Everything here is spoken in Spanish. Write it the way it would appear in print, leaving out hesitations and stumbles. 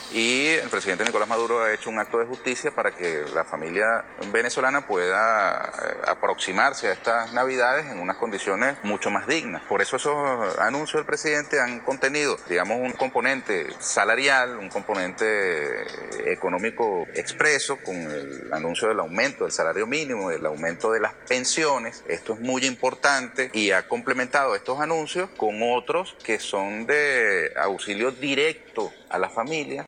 y el presidente Nicolás Maduro ha hecho un acto de justicia para que la familia venezolana pueda aproximarse a estas Navidades en unas condiciones mucho más dignas. Por eso esos anuncios del presidente han contenido, digamos, un componente salarial, un componente económico expreso, con el anuncio del aumento del salario mínimo, del aumento de las pensiones. Esto es muy importante y ha complementado estos anuncios con otros que son de auxilio directo a la familia.